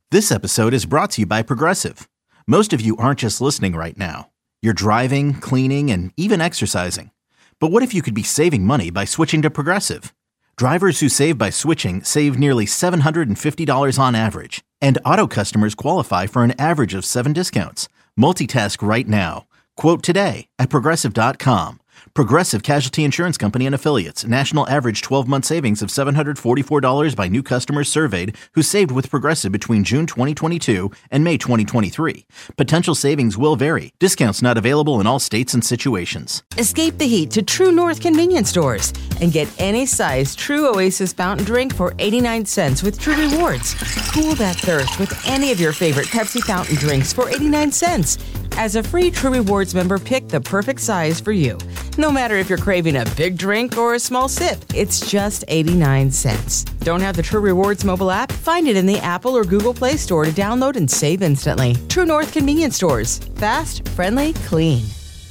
This episode is brought to you by Progressive. Most of you aren't just listening right now. You're driving, cleaning, and even exercising. But what if you could be saving money by switching to Progressive? Drivers who save by switching save nearly $750 on average. And auto customers qualify for an average of 7 discounts. Multitask right now. Quote today at Progressive.com. Progressive Casualty Insurance Company and Affiliates. National average 12-month savings of $744 by new customers surveyed who saved with Progressive between June 2022 and May 2023. Potential savings will vary. Discounts not available in all states and situations. Escape the heat to True North convenience stores and get any size True Oasis fountain drink for 89 cents with True Rewards. Cool that thirst with any of your favorite Pepsi fountain drinks for 89 cents. As a free True Rewards member, pick the perfect size for you. No matter if you're craving a big drink or a small sip, it's just 89 cents. Don't have the True Rewards mobile app? Find it in the Apple or Google Play Store to download and save instantly. True North convenience stores. Fast, friendly, clean.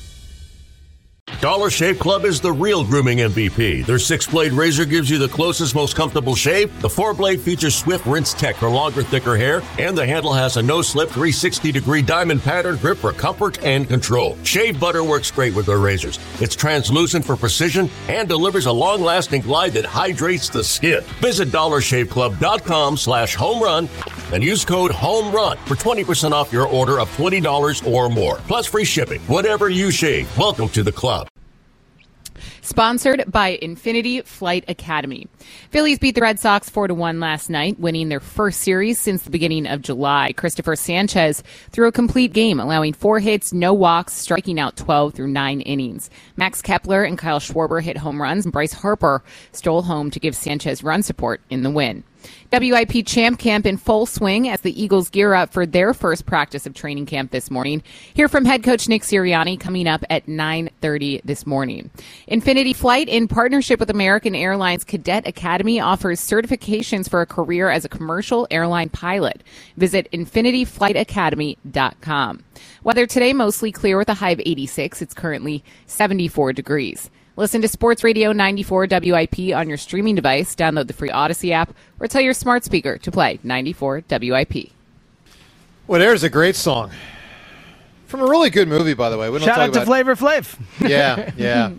Dollar Shave Club is the real grooming MVP. Their 6-blade razor gives you the closest, most comfortable shave. The 4-blade features swift rinse tech for longer, thicker hair. And the handle has a no-slip 360-degree diamond pattern grip for comfort and control. Shave butter works great with their razors. It's translucent for precision and delivers a long-lasting glide that hydrates the skin. Visit DollarShaveClub.com/homerun and use code HOMERUN for 20% off your order of $20 or more. Plus free shipping. Whatever you shave, welcome to the club. Sponsored by Infinity Flight Academy. Phillies beat the Red Sox 4-1 last night, winning their first series since the beginning of July. Christopher Sanchez threw a complete game, allowing 4 hits, no walks, striking out 12 through 9 innings. Max Kepler and Kyle Schwarber hit home runs, and Bryce Harper stole home to give Sanchez run support in the win. WIP Champ Camp in full swing as the Eagles gear up for their first practice of training camp this morning. Hear from head coach Nick Sirianni coming up at 9:30 this morning. Infinity Flight, in partnership with American Airlines Cadet Academy, offers certifications for a career as a commercial airline pilot. Visit infinityflightacademy.com. Weather today, mostly clear with a high of 86. It's currently 74 degrees. Listen to Sports Radio 94 WIP on your streaming device. Download the free Odyssey app or tell your smart speaker to play 94 WIP. Well, there's a great song. From a really good movie, by the way. We don't Shout out to Flavor Flav. Yeah, yeah.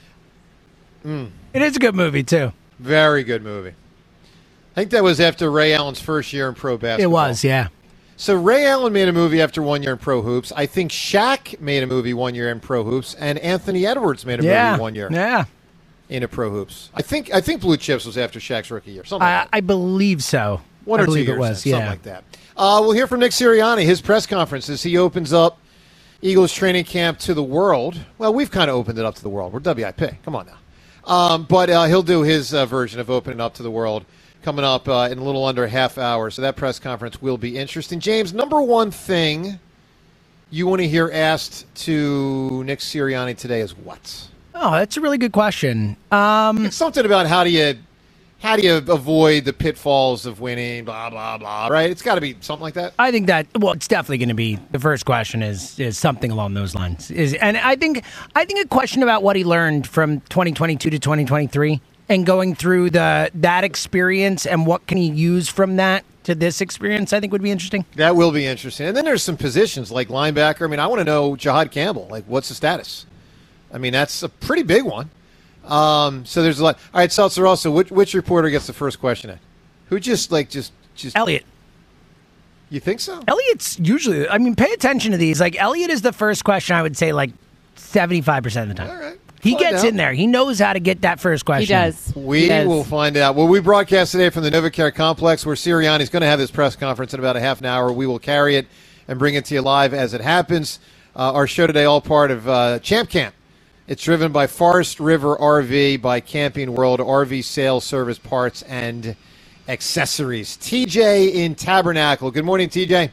It is a good movie, too. Very good movie. I think that was after Ray Allen's first year in pro basketball. It was, yeah. So Ray Allen made a movie after 1 year in pro hoops. I think Shaq made a movie 1 year in pro hoops, and Anthony Edwards made a movie 1 year in a pro hoops. I think Blue Chips was after Shaq's rookie year. Something like that. I believe so. One or 2 years, it was, something like that. We'll hear from Nick Sirianni, his press conference, as he opens up Eagles training camp to the world. Well, we've kind of opened it up to the world. We're WIP. Come on now. But he'll do his version of opening up to the world coming up in a little under a half hour. So that press conference will be interesting. James, number one thing you want to hear asked to Nick Sirianni today is what? Oh, that's a really good question. It's something about how do you avoid the pitfalls of winning, blah, blah, blah, right? It's got to be something like that. I think that, well, it's definitely going to be, the first question is something along those lines. And I think a question about what he learned from 2022 to 2023 and going through that experience and what can he use from that to this experience, I think would be interesting. That will be interesting. And then there's some positions like linebacker. I mean, I want to know Jahad Campbell. Like, what's the status? I mean, that's a pretty big one. So there's a lot. All right, Seltzer, also, which reporter gets the first question in? Who just Elliot. You think so? Elliot's usually, I mean, pay attention to these. Like, Elliot is the first question, I would say, like, 75% of the time. All right. He gets in there. He knows how to get that first question. He does. We will find out. Well, we broadcast today from the NovaCare Complex where Sirianni's going to have his press conference in about a half an hour. We will carry it and bring it to you live as it happens. Our show today, all part of Champ Camp. It's driven by Forest River RV, by Camping World, RV sales, service, parts, and accessories. TJ in Tabernacle. Good morning, TJ.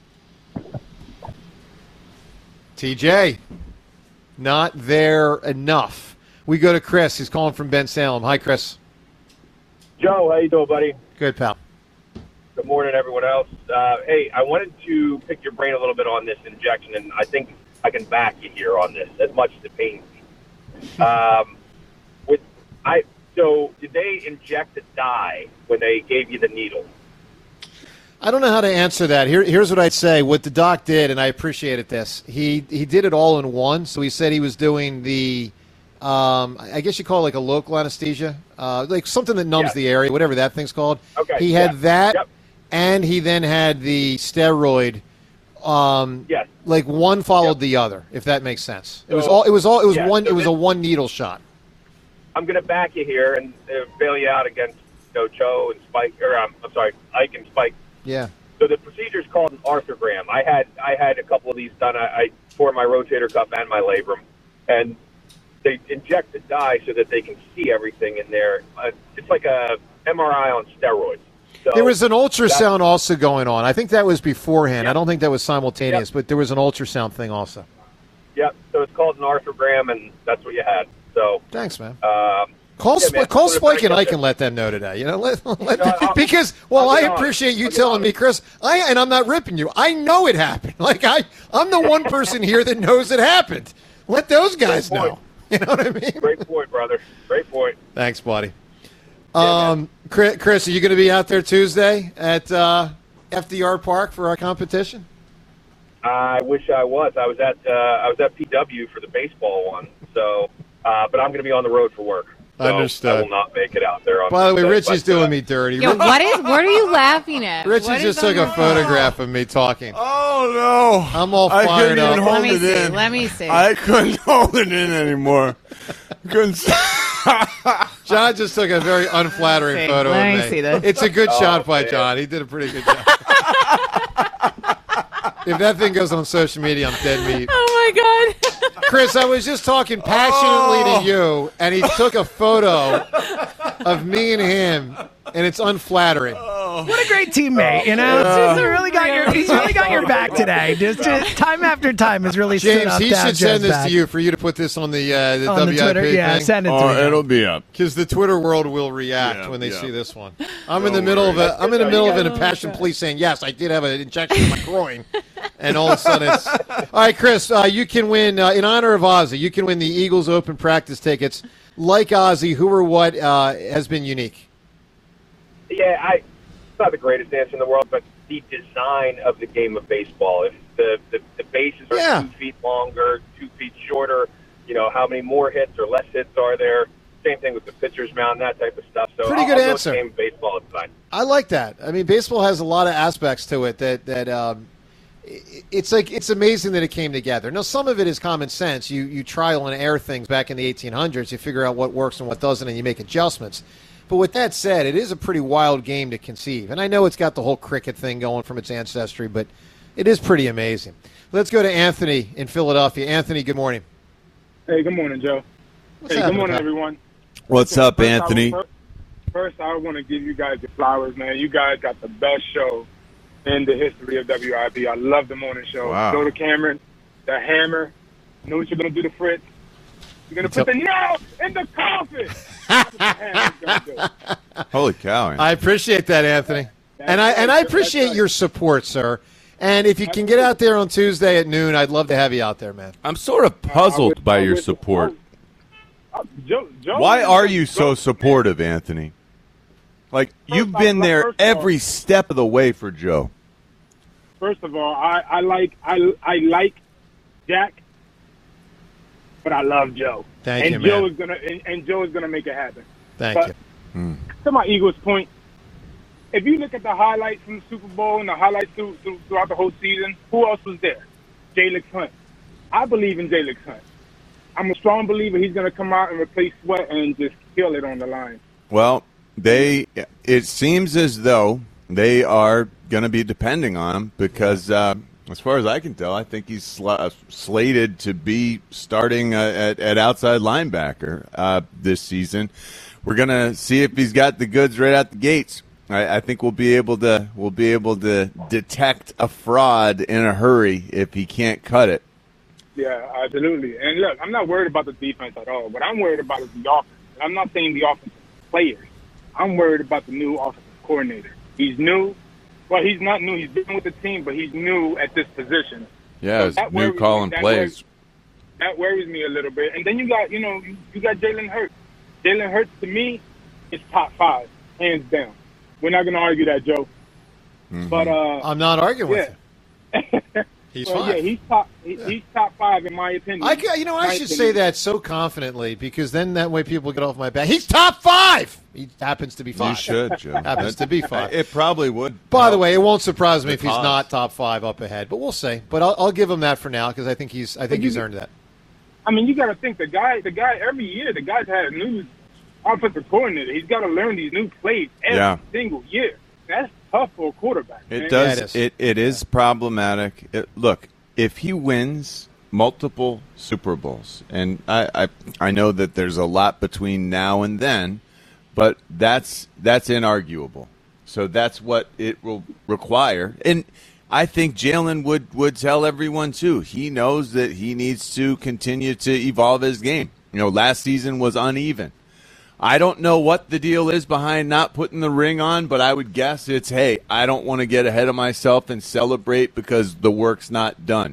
TJ. Not there enough. We go to Chris. He's calling from Ben Salem. Hi, Chris. Joe, how you doing, buddy? Good, pal. Good morning, everyone else. Hey, I wanted to pick your brain a little bit on this injection, and I think I can back you here on this, as much as it pains me. So did they inject a dye when they gave you the needle? I don't know how to answer that. Here's what I'd say. What the doc did, and I appreciated this, he did it all in one. So he said he was doing the, I guess you call it like a local anesthesia, like something that numbs the area, whatever that thing's called. Okay. He had that, and he then had the steroid. Like one followed the other, if that makes sense. It was a one needle shot. I'm going to back you here and bail you out against Joe and Spike, or I'm sorry, Ike and Spike. Yeah. So the procedure is called an arthrogram. I had a couple of these done. I tore my rotator cuff and my labrum, and they inject the dye so that they can see everything in there. It's like a MRI on steroids. So there was an ultrasound also going on. I think that was beforehand. Yep. I don't think that was simultaneous, but there was an ultrasound thing also. Yep. So it's called an arthrogram, and that's what you had. So thanks, man. Call Spike and I can let them know today. Because I appreciate you telling me, Chris. And I'm not ripping you. I know it happened. Like I'm the one person here that knows it happened. Let those guys know. You know what I mean? Great point, brother. Great point. Thanks, buddy. Chris, are you going to be out there Tuesday at FDR Park for our competition? I wish I was. I was at PW for the baseball one. So, but I'm going to be on the road for work. So Understood. I will not make it out there. By the way, Richie's doing me dirty. Yo, what are you laughing at? Richie just took a photograph of me talking. Oh, no. I'm all fired up. Let me see. I couldn't hold it in anymore. John just took a very unflattering photo of me. Let me see this. It's a good shot by John. He did a pretty good job. If that thing goes on social media, I'm dead meat. Oh, my God. Chris, I was just talking passionately to you, and he took a photo of me and him, and it's unflattering. What a great teammate, you know? He's really got your back today. Just time after time has really stood James, up he to have should send Joe's this back. to you for you to put this on the On the WIP Twitter, thing. yeah, send it to me. It'll be up. Because the Twitter world will react when they see this one. I'm in the middle of an impassioned plea saying, yes, I did have an injection in my groin. And all of a sudden it's... All right, Chris, you can win, in honor of Ozzy, you can win the Eagles Open practice tickets. Like Ozzy, who or what has been unique? Yeah, it's not the greatest answer in the world, but the design of the game of baseball. If the bases are 2 feet longer, 2 feet shorter, how many more hits or less hits are there? Same thing with the pitcher's mound, that type of stuff. So Pretty good answer. Game of baseball design. I like that. I mean, baseball has a lot of aspects to it that it's amazing that it came together. Now, some of it is common sense. You trial and error things back in the 1800s. You figure out what works and what doesn't, and you make adjustments. But with that said, it is a pretty wild game to conceive. And I know it's got the whole cricket thing going from its ancestry, but it is pretty amazing. Let's go to Anthony in Philadelphia. Anthony, good morning. Hey, good morning, Joe. Good morning, everyone. What's up, Anthony? First, I want to give you guys your flowers, man. You guys got the best show in the history of WIP. I love the morning show. Wow. Go to Cameron, the hammer. You know what you're going to do to Fritz? You're going to put the nail in the coffin. That's what the hammer's going to do. Holy cow. I appreciate that, Anthony. And I appreciate your support, sir. And if you can get out there on Tuesday at noon, I'd love to have you out there, man. I'm sort of puzzled by your support. Joe, Why are you so supportive, Anthony? Like, you've been there every step of the way for Joe. First of all, I like Jack, but I love Joe. Thank you, Joe man. And Joe is gonna make it happen. Thank you. To my Eagles' point, if you look at the highlights from the Super Bowl and the highlights throughout the whole season, who else was there? Jalen Hunt. I believe in Jalen Hunt. I'm a strong believer he's going to come out and replace Sweat and just kill it on the line. Well, it seems as though they are going to be depending on him because, as far as I can tell, I think he's slated to be starting at outside linebacker this season. We're going to see if he's got the goods right out the gates. I think we'll be able to detect a fraud in a hurry if he can't cut it. Yeah, absolutely. And look, I'm not worried about the defense at all. What I'm worried about is the offense. I'm not saying the offensive players. I'm worried about the new offensive coordinator. He's new. Well, he's not new. He's been with the team, but he's new at this position. Yeah, so it's new calling plays. That worries me a little bit. And then you got Jalen Hurts. Jalen Hurts, to me, is top 5, hands down. We're not going to argue that, Joe. But I'm not arguing with you. He's well, fine. Yeah, he's top 5 in my opinion. I should say that so confidently because then that way people get off my back. He's top 5. He happens to be 5. You should, Joe. Happens to be 5. It probably would. By the way, it won't surprise me if he's cause. not top 5 up ahead, but we'll see. But I'll give him that for now because I think he's earned that. I mean, you got to think the guy every year the guy's had a new offensive coordinator. He's got to learn these new plays every single year. That's tough for a quarterback. It does. It is problematic. Look, if he wins multiple Super Bowls, and I know that there's a lot between now and then, but that's inarguable. So that's what it will require. And I think Jalen would tell everyone too. He knows that he needs to continue to evolve his game. Last season was uneven. I don't know what the deal is behind not putting the ring on, but I would guess it's, hey, I don't want to get ahead of myself and celebrate because the work's not done.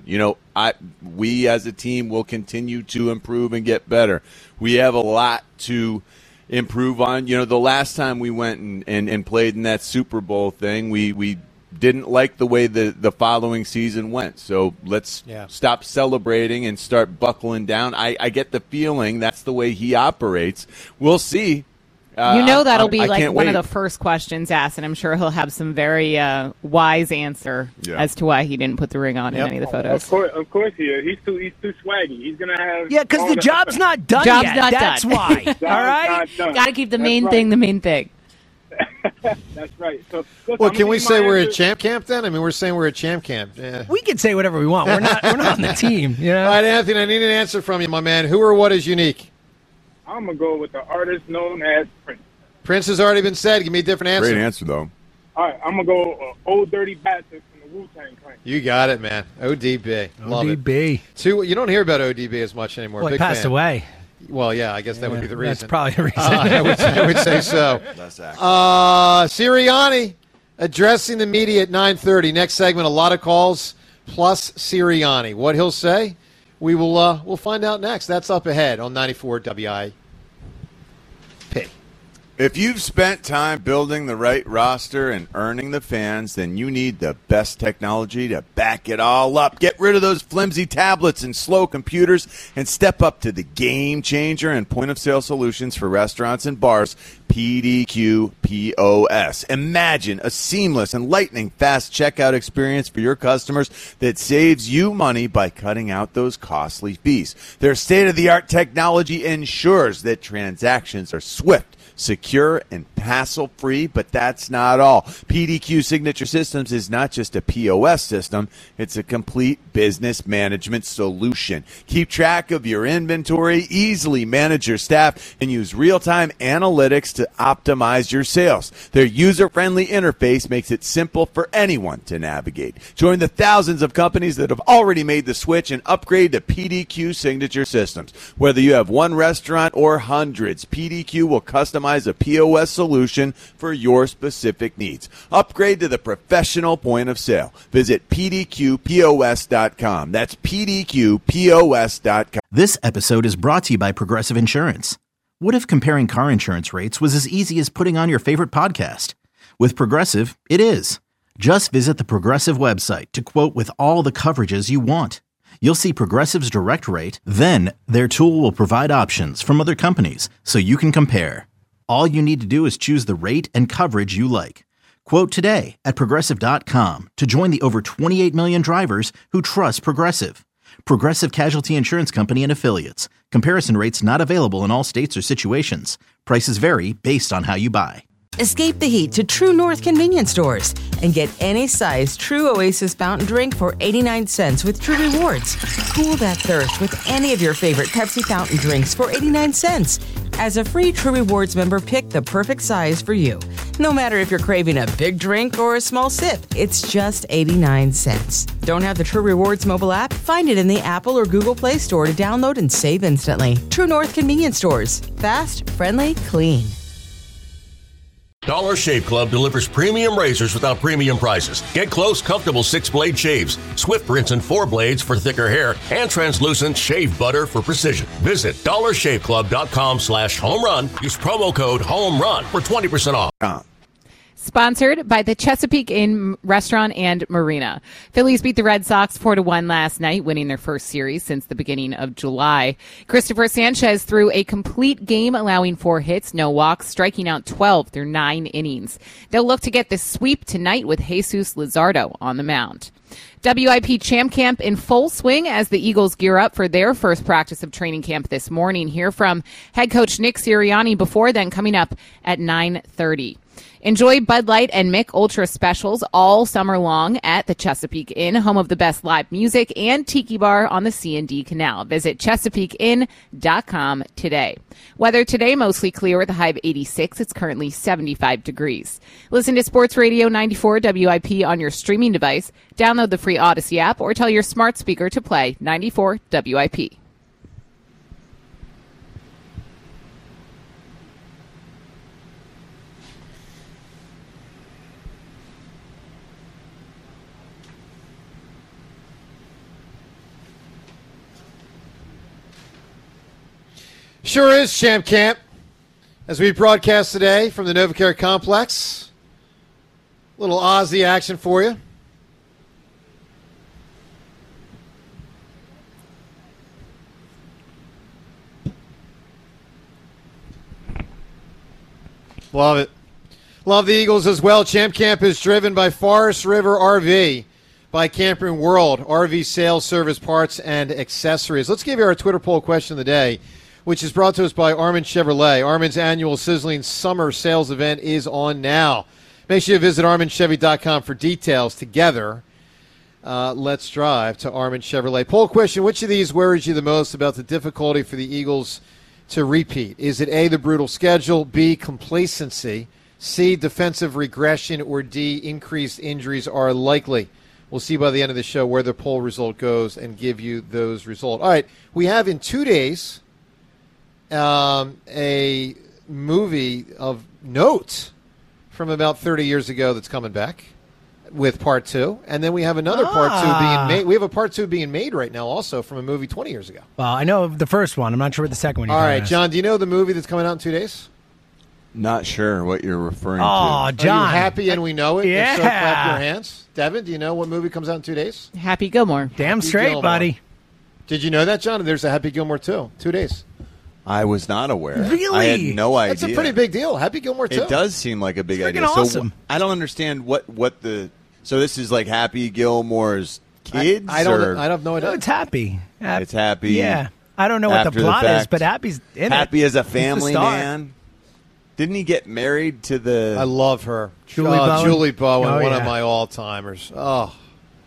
We as a team will continue to improve and get better. We have a lot to improve on. The last time we went and played in that Super Bowl thing, we didn't like the way the following season went. So let's stop celebrating and start buckling down. I get the feeling that's the way he operates. We'll see. That'll be like one of the first questions asked, and I'm sure he'll have some very wise answer as to why he didn't put the ring on in any of the photos. Of course he is. He's too swaggy. He's going to have... Yeah, because the job's not done yet. That's why. All right? Got to keep the main thing the main thing. That's right. So, can we say we're at champ camp then? I mean, we're saying we're at champ camp. Yeah. We can say whatever we want. We're not on the team. All right, Anthony, I need an answer from you, my man. Who or what is unique? I'm going to go with the artist known as Prince. Prince has already been said. Give me a different answer. Great answer, though. All right, I'm going to go Old Dirty Bastard from the Wu-Tang Clan. You got it, man. ODB. Love ODB. It. You don't hear about ODB as much anymore. Well, he passed away. Well, yeah, I guess that would be the reason. That's probably the reason. I would say so. Sirianni addressing the media at 9:30. Next segment, a lot of calls plus Sirianni. What he'll say, we'll find out next. That's up ahead on 94 WIP. If you've spent time building the right roster and earning the fans, then you need the best technology to back it all up. Get rid of those flimsy tablets and slow computers and step up to the game changer and point-of-sale solutions for restaurants and bars, PDQ POS. Imagine a seamless and lightning-fast checkout experience for your customers that saves you money by cutting out those costly fees. Their state-of-the-art technology ensures that transactions are swift, secure, and hassle-free, but that's not all. PDQ Signature Systems is not just a POS system, it's a complete business management solution. Keep track of your inventory, easily manage your staff, and use real-time analytics to optimize your sales. Their user-friendly interface makes it simple for anyone to navigate. Join the thousands of companies that have already made the switch and upgrade to PDQ Signature Systems. Whether you have one restaurant or hundreds, PDQ will customize a POS solution for your specific needs. Upgrade to the professional point of sale. Visit pdqpos.com. That's pdqpos.com. This episode is brought to you by Progressive Insurance. What if comparing car insurance rates was as easy as putting on your favorite podcast? With Progressive, it is. Just visit the Progressive website to quote with all the coverages you want. You'll see Progressive's direct rate, then their tool will provide options from other companies so you can compare. All you need to do is choose the rate and coverage you like. Quote today at Progressive.com to join the over 28 million drivers who trust Progressive. Progressive Casualty Insurance Company and Affiliates. Comparison rates not available in all states or situations. Prices vary based on how you buy. Escape the heat to True North convenience stores and get any size True Oasis fountain drink for 89 cents with True Rewards. Cool that thirst with any of your favorite Pepsi fountain drinks for 89 cents. As a free True Rewards member, pick the perfect size for you. No matter if you're craving a big drink or a small sip, it's just 89 cents. Don't have the True Rewards mobile app? Find it in the Apple or Google Play Store to download and save instantly. True North convenience stores. Fast, friendly, clean. Dollar Shave Club delivers premium razors without premium prices. Get close, comfortable 6-blade shaves, swift rinse and 4 blades for thicker hair, and translucent shave butter for precision. Visit DollarShaveClub.com/homerun. Use promo code HOMERUN for 20% off. Sponsored by the Chesapeake Inn Restaurant and Marina. Phillies beat the Red Sox 4-1 last night, winning their first series since the beginning of July. Christopher Sanchez threw a complete game, allowing 4 hits, no walks, striking out 12 through 9 innings. They'll look to get the sweep tonight with Jesus Luzardo on the mound. WIP Champ Camp in full swing as the Eagles gear up for their first practice of training camp this morning. Hear from head coach Nick Sirianni before then, coming up at 9:30. Enjoy Bud Light and Mick Ultra specials all summer long at the Chesapeake Inn, home of the best live music and tiki bar on the C&D Canal. Visit ChesapeakeInn.com today. Weather today, mostly clear with a high of 86. It's currently 75 degrees. Listen to Sports Radio 94 WIP on your streaming device. Download the free Odyssey app or tell your smart speaker to play 94 WIP. Sure is Champ Camp, as we broadcast today from the NovaCare Complex. A little Aussie action for you. Love it. Love the Eagles as well. Champ Camp is driven by Forest River RV, by Camping World, RV sales, service, parts, and accessories. Let's give you our Twitter poll question of the day, which is brought to us by Armin Chevrolet. Armin's annual sizzling summer sales event is on now. Make sure you visit ArminChevy.com for details. Together, let's drive to Armin Chevrolet. Poll question, which of these worries you the most about the difficulty for the Eagles to repeat? Is it A, the brutal schedule, B, complacency, C, defensive regression, or D, increased injuries are likely? We'll see by the end of the show where the poll result goes and give you those results. All right, we have in 2 days a movie of note from about 30 years ago that's coming back with part 2, and then we have another part 2 being made. We have a part 2 being made right now also from a movie 20 years ago. Well, I know of the first one. I'm not sure what the second one is. All right, John, do you know the movie that's coming out in 2 days? Not sure what you're referring to. Oh, John. Are you happy and we know it? Yeah. If so, clap your hands. Devin, do you know what movie comes out in 2 days? Happy Gilmore. Damn Happy straight, Gilmore. buddy. Did you know that, John? There's a Happy Gilmore 2. 2 days. I was not aware. Really? I had no idea. That's a pretty big deal. Happy Gilmore 2. It does seem like a big It's idea. freaking awesome. So I don't understand what the. So this is like Happy Gilmore's kids. I don't have no idea. No, it's Happy. It's Happy. Yeah. I don't know what the after the plot is, fact. but Happy's in Happy it. as a It's the family star. man. Didn't he get married to the? I love her. Julie Bowen? Julie Bowen, Oh, one yeah. of my all-timers. Oh.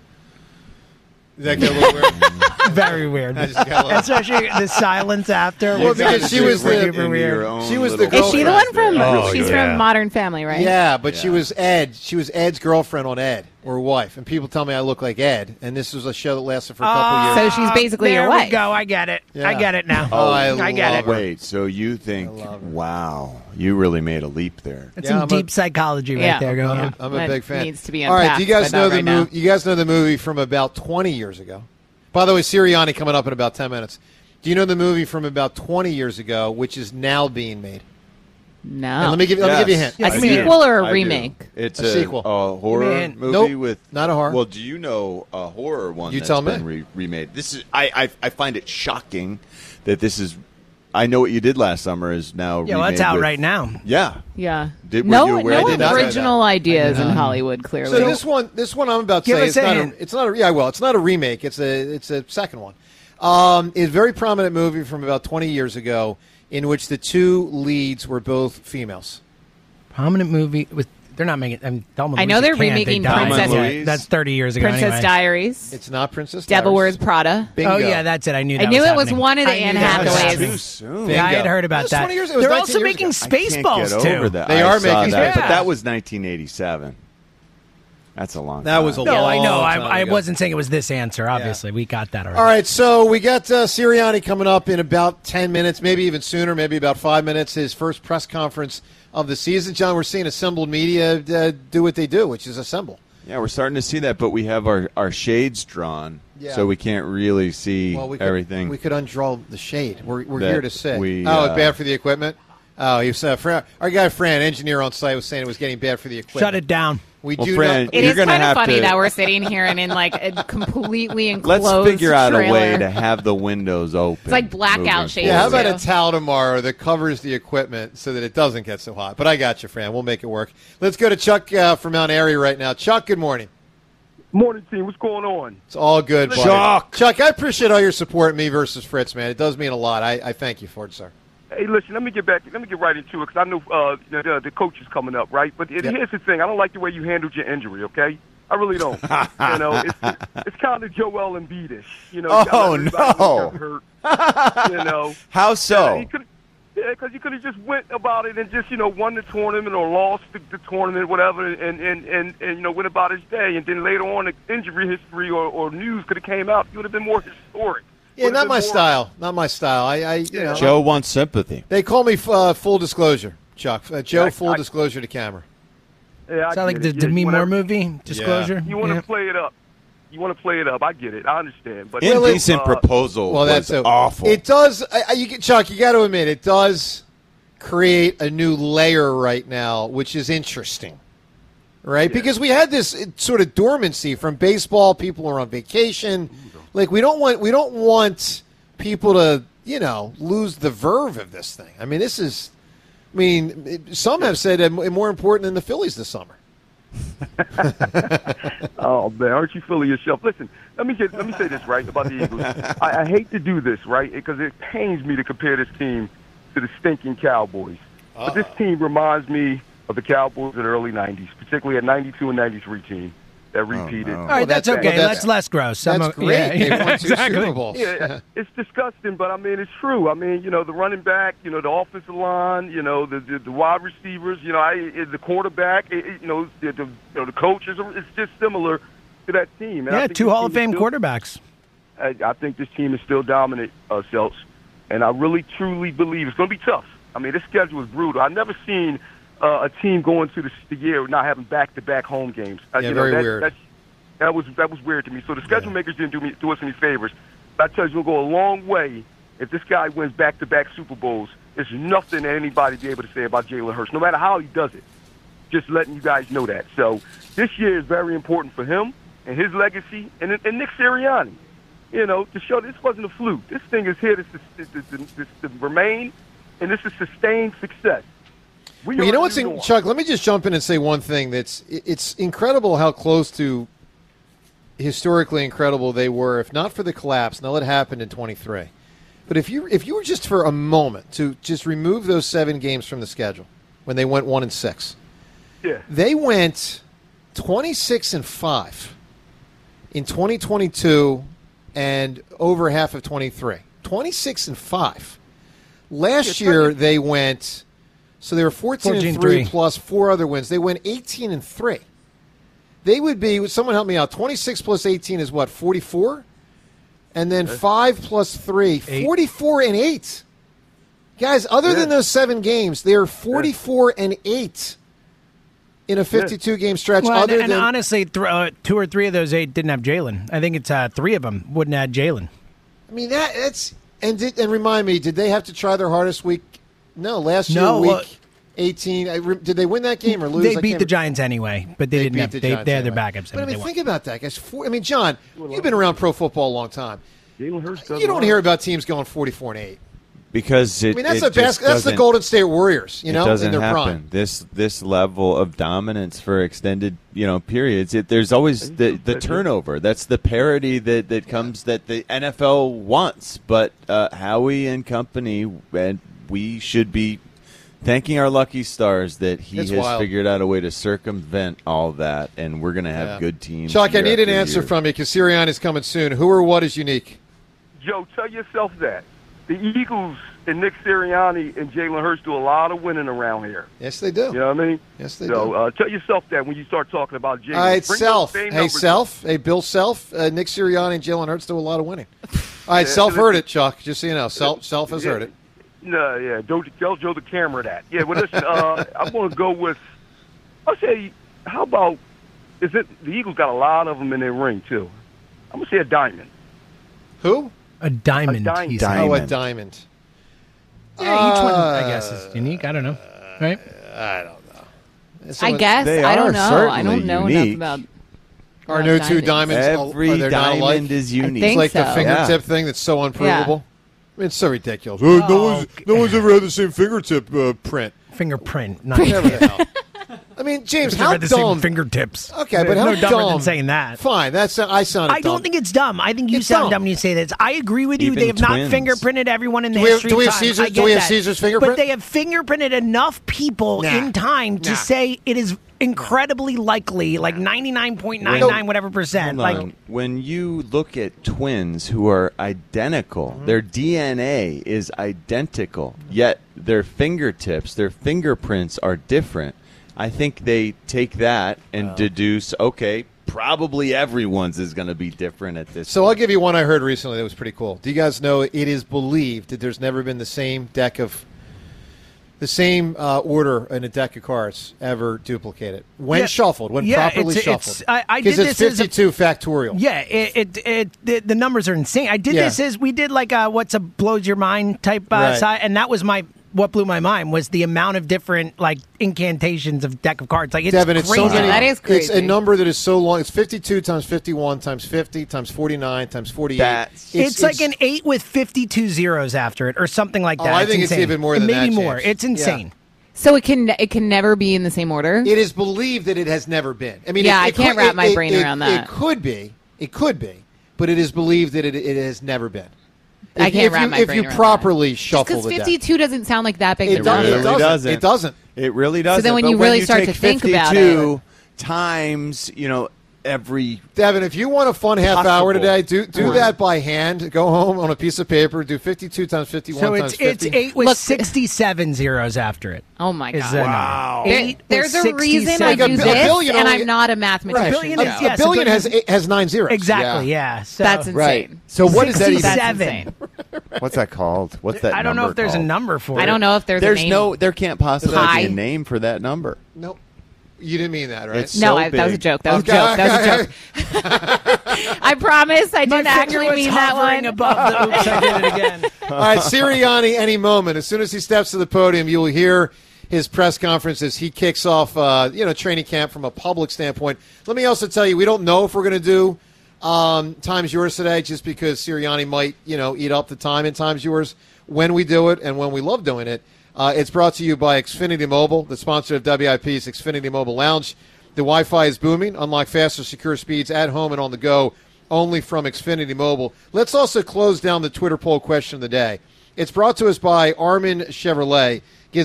Did that get a little weird? Very weird. I just got a little- Especially the silence after. Well, because she was the- super weird. she was the Is she the one from? Oh, she's yeah. from Modern Family, right? Yeah, but she was Ed. She was Ed's girlfriend on Ed, or wife. And people tell me I look like Ed. And this was a show that lasted for a couple years. So she's basically there your we wife. go. I get it. Yeah. I get it now. Oh, I get love it. her. Wait, so you think? love her. Wow, you really made a leap there. That's Yeah, some I'm a- deep psychology right Yeah. there going Yeah. on. I'm a That big fan. needs to be All right, do you guys unpacked, but know not the right now. movie? You guys know the movie from about 20 years ago? By the way, Sirianni coming up in about 10 minutes. Do you know the movie from about 20 years ago, which is now being made? No. And let me give you a hint. A I do. sequel or a I do. remake? It's A sequel. A horror Man. movie Nope, with not a horror. Well, do you know a horror one? You that's tell me. been remade. This is I find it shocking that this is. I Know What You Did Last Summer is now. Yeah, well, it's remade out with- right now. Yeah. Yeah. Were No, you aware? no I did not know original ideas in Hollywood, clearly. So this one I'm about to Give say us it's a not hint. it's not it's not a remake. It's a second one. It's a very prominent movie from about 20 years ago in which the two leads were both females. Prominent movie with. They're not making. I know they're remaking Princess- Louise. That's 30 years ago. Princess anyway. Diaries. It's not Princess Devil Diaries. Wears Prada. Bingo. Oh yeah, that's it. I knew. I That knew was it was happening. one of the I Anne knew that was Hathaways. happening. Too soon. Yeah, I had Bingo. heard about That's that. 20 years- it was They're 19 also years making ago. I can't Spaceballs get too. over that. They I are saw making that, but Spaceballs. that was 1987. That's a long. That time. was a No, long I know. time I ago. wasn't saying it was this answer. Obviously, we got that already. All right, so we got Sirianni coming up in about 10 minutes, maybe even sooner, maybe about 5 minutes, his first press conference of the season. John, we're seeing assembled media do what they do, which is assemble. Yeah, we're starting to see that, but we have our shades drawn, Yeah. so we can't really see Well, we could, everything. We could undraw the shade. We're that here to say. we, it's bad for the equipment? Oh, he was, our guy Fran, engineer on site, was saying it was getting bad for the equipment. Shut it down. We Well, do Fran, not. It You're is gonna kind of have funny to- that we're sitting here and in like a completely enclosed Let's figure out a way trailer. to have the windows open. It's like blackout moving shades. Yeah, how about too. a towel tomorrow that covers the equipment so that it doesn't get so hot? But I got you, Fran. We'll make it work. Let's go to Chuck from Mount Airy right now. Chuck, good morning. Morning, team. What's going on? It's all good, buddy. Chuck, I appreciate all your support, me versus Fritz, man. It does mean a lot. I thank you for it, sir. Hey, listen, let me get right into it because I know the coach is coming up, right? But here's the thing. I don't like the way you handled your injury, okay? I really don't. It's kind of Joel Embiid-ish. Oh, no. Hurt, How so? Because you could have just went about it and just, won the tournament or lost the tournament, whatever, and went about his day. And then later on, the injury history or news could have came out. It would have been more historic. Yeah, not my style. Not my style. Joe wants sympathy. They call me full disclosure, Chuck. Joe, full disclosure to camera. Yeah, Sound like the Demi Moore movie, Disclosure? You want to play it up. I get it. I understand. But Indecent proposal was awful. It does, Chuck, you got to admit, it does create a new layer right now, which is interesting. Right? Yeah. Because we had this sort of dormancy from baseball. People are on vacation. Like, we don't want people to, lose the verve of this thing. I mean, some have said more important than the Phillies this summer. Oh man, aren't you full of yourself? Listen, let me say this right about the Eagles. I hate to do this, right, because it pains me to compare this team to the stinking Cowboys. But this team reminds me of the Cowboys in the early '90s, particularly a '92 and '93 team that repeated. All right, that's okay. That's less gross. That's great. They won 2 exactly. Super Bowls. Yeah, it's disgusting, but I mean, it's true. I mean, the running back, the offensive line, the wide receivers, the quarterback, the coaches. It's just similar to that team. And I think 2 Hall of Fame quarterbacks. I think this team is still dominant, Seltz, and I really, truly believe it's going to be tough. I mean, this schedule is brutal. I've never seen a team going to the year not having back-to-back home games. Very weird. That was weird to me. So the schedule makers didn't do us any favors. But I tell you, it's going to go a long way if this guy wins back-to-back Super Bowls. There's nothing that anybody be able to say about Jalen Hurts, no matter how he does it. Just letting you guys know that. So this year is very important for him and his legacy and Nick Sirianni. To show this wasn't a fluke. This thing is here to remain, and this is sustained success. Chuck, let me just jump in and say one thing. It's incredible how close to historically incredible they were, if not for the collapse. Now, it happened in 23. But if you were just for a moment to just remove those 7 games from the schedule when they went 1-6, they went 26-5 in 2022 and over half of 23. 26-5. Last year they went. So they were 14-3 plus 4 other wins. They went 18-3. They would be, someone help me out, 26 plus 18 is what, 44? And then 5 plus 3, 44-8. Guys, other than those 7 games, they are 44-8 in a 52-game stretch. Well, and honestly, 2 or 3 of those 8 didn't have Jalen. I think it's 3 of them wouldn't have Jalen. I mean, that's and remind me, did they have to try their hardest week? No, last year, week 18. Did they win that game or lose? They beat the Giants anyway, but they didn't have. They had their backups. But think about that, guys. John, you've been around pro football a long time. Jalen Hurts you don't hear about teams going 44-8 because that's the Golden State Warriors. It doesn't in their happen. prime. This level of dominance for extended periods. There's always the turnover. That's the parity that comes that the NFL wants. But Howie and company and we should be thanking our lucky stars that he has figured out a way to circumvent all that, and we're going to have good teams. Chuck, I need an answer from you because Sirianni is coming soon. Who or what is unique? Joe, tell yourself that. The Eagles and Nick Sirianni and Jalen Hurts do a lot of winning around here. Yes, they do. You know what I mean? Yes, they do. Tell yourself that when you start talking about Jalen. All right, Bill Self. Nick Sirianni and Jalen Hurts do a lot of winning. All right, Self heard it, Chuck, just so you know. Self has heard it. No, tell Joe the camera that. Yeah, well, listen, I'm going to go with, I'll say, how about, the Eagles got a lot of them in their ring, too. I'm going to say a diamond. Who? A diamond. Oh, a diamond. Yeah, each one, I guess, is unique. I don't know. Right? I don't know. I guess. They I don't are know. I don't certainly know unique. enough about. Are no two diamonds? Every are they not alike? diamond is unique. think It's like the so. fingertip thing that's so unprovable. I mean, it's so ridiculous. Oh, no one's ever had the same fingertip print. Fingerprint. Not Whatever the hell. I mean, James, how the same dumb? fingertips. Okay, but There's how no dumber dumb? than saying that. Fine, I sounded I dumb. don't think it's dumb. I think you It's sound dumb. dumb when you say this. I agree with you. Even They have not twins. fingerprinted everyone in the Do we have- history do we of have time. Caesar- I do get we have that. Caesar's fingerprint? But they have fingerprinted enough people Nah. in time to Nah. say it is incredibly likely, like 99.99 whatever percent. Hold Like on. When you look at twins who are identical, Mm-hmm. their DNA is identical, yet their fingertips, their fingerprints are different. I think they take that and deduce, okay, probably everyone's is going to be different at this So I'll point. give you one I heard recently that was pretty cool. Do you guys know it is believed that there's never been the same order in a deck of cards ever duplicated when Yeah. shuffled, when Yeah, properly it's- shuffled? I did Because it's this as a- 52 factorial. yeah, the numbers are insane. I did Yeah. this as we did like a what's a blows your mind type Right. side, and that was what blew my mind was the amount of different like incantations of deck of cards. Like it's Devin, it's crazy. so many. That is It's crazy. a number that is so long. It's 52 times 51 times 50 times 49 times 48. It's like an 8 with 52 zeros after it, or something like that. I think it's insane. even more than maybe that, more. James. It's insane. So it can never be in the same order. It is believed that it has never been. I mean, Yeah, it I can't could- wrap my brain around that. It could be, but it is believed that it has never been. I can't wrap my if brain you around properly shuffle Because the deck. 52 doesn't sound like that big It of a doesn't. number. It doesn't. It doesn't. It really doesn't. then when But you really you start take to think about 52 times, every Devin, if you want a fun half possible hour today, do time. that by hand. Go home on a piece of paper. Do 52 times 51 So times it's 50. 8 with Look- 67 zeros after it. Oh my Is god! the Wow. number. 8 There's with a reason I 67. do A this, billion and only- I'm not a Right. mathematician. billion A, is- yes, a billion a billion- has 9 zeros. Exactly. Yeah. So That's insane. Right. So what does that even? That's 67. insane. What's that called? What's that? I don't know number if there's a called? number for it. I don't know if there's a name. There can't possibly Pi. be a name for that number. Nope. You didn't mean that, right? It's No, so that was a big. joke. That was Okay, a joke. That was a okay. joke. I promise I My didn't finger actually was mean that hovering one. above the oops, I did it again. All right, Sirianni, any moment. As soon as he steps to the podium, you will hear his press conference as he kicks off, training camp from a public standpoint. Let me also tell you, we don't know if we're going to do Times Yours today, just because Sirianni might, eat up the time in Times Yours when we do it and when we love doing it. It's brought to you by Xfinity Mobile, the sponsor of WIP's Xfinity Mobile Lounge. The Wi-Fi is booming. Unlock faster, secure speeds at home and on the go, only from Xfinity Mobile. Let's also close down the Twitter poll question of the day. It's brought to us by Armin Chevrolet. Get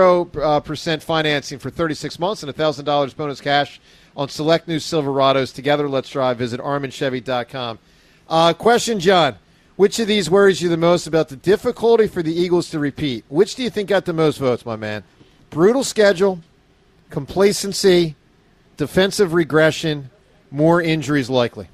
0% financing for 36 months and $1,000 bonus cash on select new Silverados. Together, let's drive. Visit ArminChevy.com. Question, John. Which of these worries you the most about the difficulty for the Eagles to repeat? Which do you think got the most votes, my man? Brutal schedule, complacency, defensive regression, more injuries likely.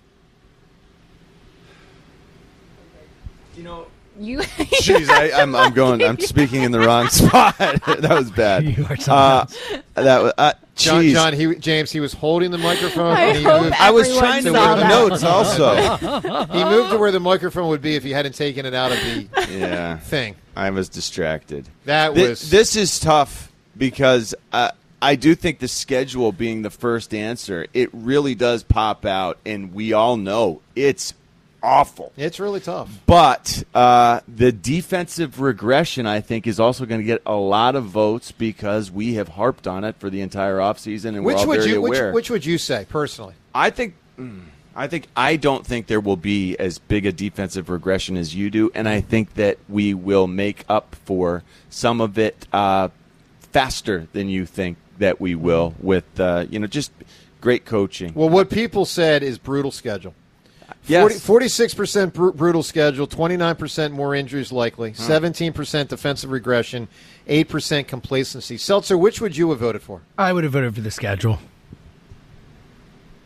You, Jeez, I'm speaking in the wrong spot. That was bad. You are something else. John, James, he was holding the microphone. I And he hope moved, I was everyone trying to saw make that. notes also. he moved to where the microphone would be if he hadn't taken it out of the Yeah, thing. I was distracted. That was This is tough because I do think the schedule being the first answer, it really does pop out, and we all know it's awful. It's really tough. But the defensive regression, I think, is also going to get a lot of votes because we have harped on it for the entire offseason, and we're all very aware. Which would you say personally? I don't think there will be as big a defensive regression as you do, and I think that we will make up for some of it faster than you think that we will with just great coaching. Well, what people said is brutal schedule. Yes. 46% brutal schedule, 29% more injuries likely, 17% defensive regression, 8% complacency. Seltzer, which would you have voted for? I would have voted for the schedule.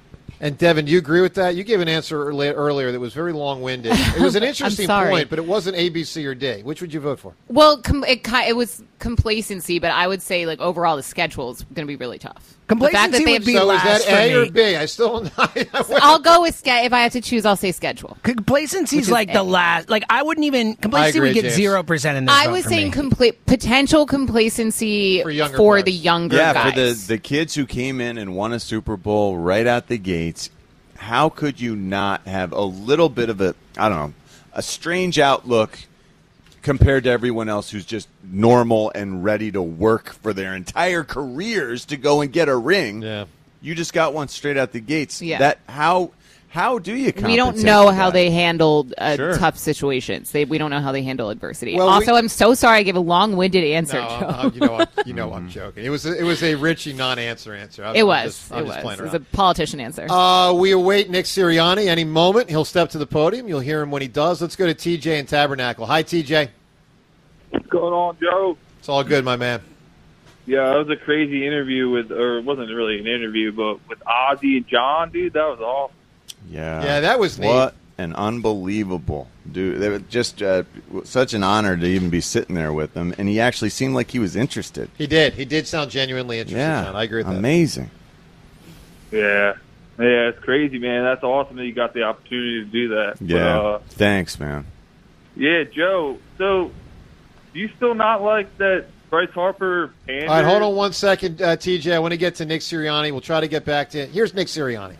And Devin, do you agree with that? You gave an answer earlier that was very long-winded. It was an interesting point, but it wasn't A, B, C, or D. Which would you vote for? Well, it was complacency, but I would say like overall the schedule is going to be really tough. Complacency would be so last is that A for or me. B? I still don't know. I'll go with if I have to choose, I'll say schedule. Complacency is like the last. Like I wouldn't even. Complacency agree, would get James. 0% in this. I vote was for saying me. potential complacency For younger for players. the younger Yeah, guys. for the kids who came in and won a Super Bowl right out the gates. How could you not have a little bit of a strange outlook compared to everyone else who's just normal and ready to work for their entire careers to go and get a ring? Yeah. You just got one straight out the gates. Yeah. How do you compensate We don't know for how that? they handled Sure. tough situations. We don't know how they handle adversity. Well, also, I'm so sorry I gave a long-winded answer, Joe. You know I'm joking. It was a Richie non-answer answer. It was I'm a just playing around. politician answer. We await Nick Sirianni any moment. He'll step to the podium. You'll hear him when he does. Let's go to TJ in Tabernacle. Hi, TJ. What's going on, Joe? It's all good, my man. Yeah, that was a crazy interview or it wasn't really an interview, but with Ozzy and John, dude, that was awesome. Yeah, that was neat. What an unbelievable dude. They were just such an honor to even be sitting there with him, and he actually seemed like he was interested. He did. He did sound genuinely interested, John. I agree with that. Amazing. Yeah, it's crazy, man. That's awesome that you got the opportunity to do that. Yeah, But, thanks, man. yeah, Joe, so do you still not like that Bryce Harper pandered? All right, hold on one second, TJ. I want to get to Nick Sirianni. We'll try to get back to Here's Nick Sirianni.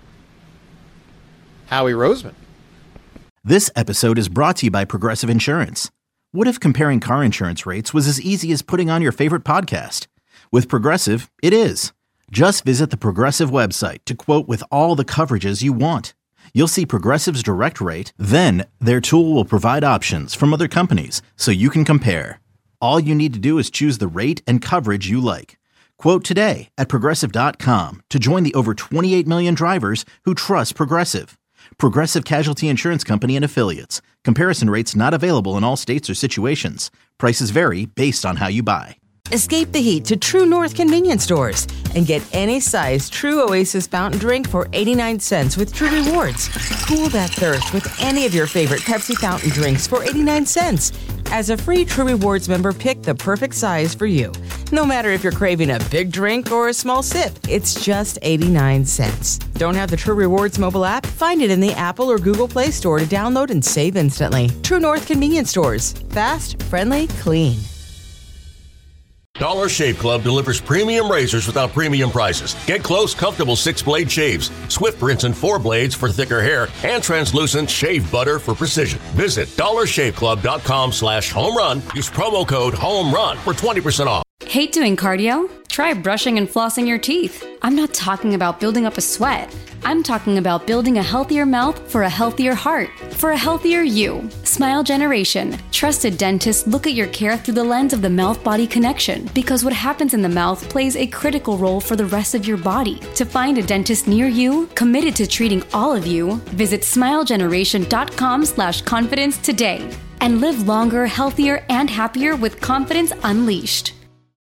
Howie Roseman. This episode is brought to you by Progressive Insurance. What if comparing car insurance rates was as easy as putting on your favorite podcast? With Progressive, it is. Just visit the Progressive website to quote with all the coverages you want. You'll see Progressive's direct rate, then their tool will provide options from other companies so you can compare. All you need to do is choose the rate and coverage you like. Quote today at Progressive.com to join the over 28 million drivers who trust Progressive. Progressive Casualty Insurance Company and Affiliates. Comparison rates not available in all states or situations. Prices vary based on how you buy. Escape the heat to True North convenience stores and get any size True Oasis fountain drink for 89 cents with True Rewards. Cool that thirst with any of your favorite Pepsi fountain drinks for 89 cents. As a free True Rewards member, pick the perfect size for you. No matter if you're craving a big drink or a small sip, it's just 89 cents. Don't have the True Rewards mobile app? Find it in the Apple or Google Play Store to download and save instantly. True North convenience stores. Fast, friendly, clean. Dollar Shave Club delivers premium razors without premium prices. Get close, comfortable 6-blade shaves, swift rinse and 4 blades for thicker hair, and translucent shave butter for precision. Visit dollarshaveclub.com/home run. Use promo code HOMERUN for 20% off. Hate doing cardio? Try brushing and flossing your teeth. I'm not talking about building up a sweat. I'm talking about building a healthier mouth for a healthier heart, for a healthier you. Smile Generation. Trusted dentists look at your care through the lens of the mouth-body connection, because what happens in the mouth plays a critical role for the rest of your body. To find a dentist near you, committed to treating all of you, visit smilegeneration.com/confidence today and live longer, healthier, and happier with confidence unleashed.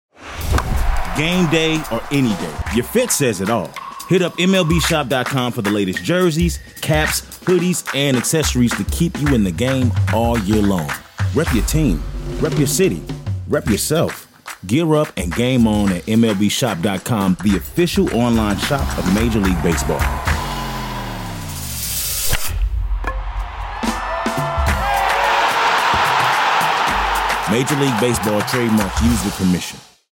Game day or any day, your fit says it all. Hit up MLBshop.com for the latest jerseys, caps, hoodies, and accessories to keep you in the game all year long. Rep your team, rep your city, rep yourself. Gear up and game on at MLBshop.com, the official online shop of Major League Baseball. Major League Baseball trademarks used with permission.